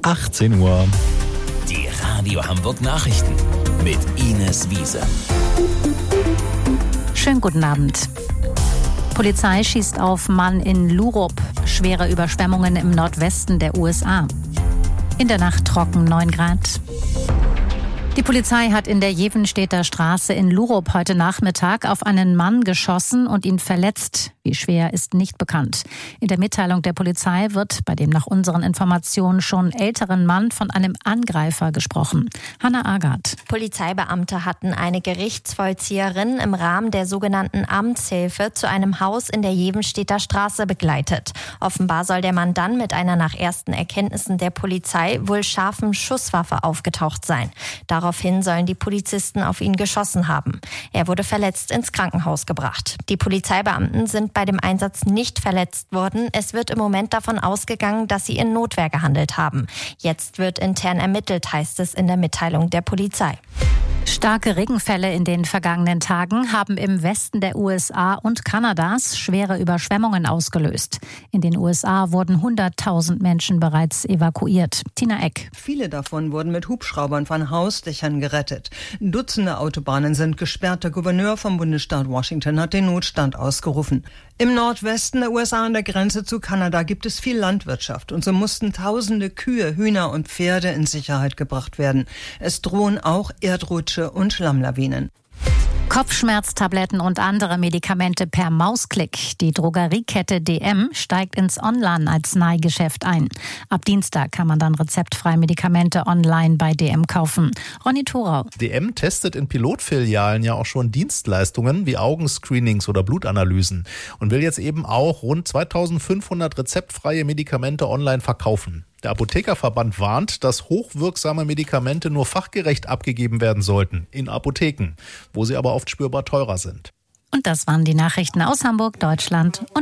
18 Uhr. Die Radio Hamburg Nachrichten mit Ines Wiese. Schönen guten Abend. Polizei schießt auf Mann in Lurup. Schwere Überschwemmungen im Nordwesten der USA. In der Nacht trocken 9 Grad. Die Polizei hat in der Jevenstädter Straße in Lurup heute Nachmittag auf einen Mann geschossen und ihn verletzt. Wie schwer, ist nicht bekannt. In der Mitteilung der Polizei wird bei dem nach unseren Informationen schon älteren Mann von einem Angreifer gesprochen. Hanna Agard. Polizeibeamte hatten eine Gerichtsvollzieherin im Rahmen der sogenannten Amtshilfe zu einem Haus in der Jevenstädter Straße begleitet. Offenbar soll der Mann dann mit einer nach ersten Erkenntnissen der Polizei wohl scharfen Schusswaffe aufgetaucht sein. Daraufhin sollen die Polizisten auf ihn geschossen haben. Er wurde verletzt ins Krankenhaus gebracht. Die Polizeibeamten sind bei dem Einsatz nicht verletzt worden. Es wird im Moment davon ausgegangen, dass sie in Notwehr gehandelt haben. Jetzt wird intern ermittelt, heißt es in der Mitteilung der Polizei. Starke Regenfälle in den vergangenen Tagen haben im Westen der USA und Kanadas schwere Überschwemmungen ausgelöst. In den USA wurden 100.000 Menschen bereits evakuiert. Tina Eck. Viele davon wurden mit Hubschraubern von Hausdächern gerettet. Dutzende Autobahnen sind gesperrt. Der Gouverneur vom Bundesstaat Washington hat den Notstand ausgerufen. Im Nordwesten der USA an der Grenze zu Kanada gibt es viel Landwirtschaft. Und so mussten tausende Kühe, Hühner und Pferde in Sicherheit gebracht werden. Es drohen auch Erdrutsche und Schlammlawinen. Kopfschmerztabletten und andere Medikamente per Mausklick. Die Drogeriekette DM steigt ins Online-Arzneigeschäft ein. Ab Dienstag kann man dann rezeptfreie Medikamente online bei DM kaufen. Ronny Thorau. DM testet in Pilotfilialen ja auch schon Dienstleistungen wie Augenscreenings oder Blutanalysen und will jetzt eben auch rund 2500 rezeptfreie Medikamente online verkaufen. Der Apothekerverband warnt, dass hochwirksame Medikamente nur fachgerecht abgegeben werden sollten, in Apotheken, wo sie aber oft spürbar teurer sind. Und das waren die Nachrichten aus Hamburg, Deutschland und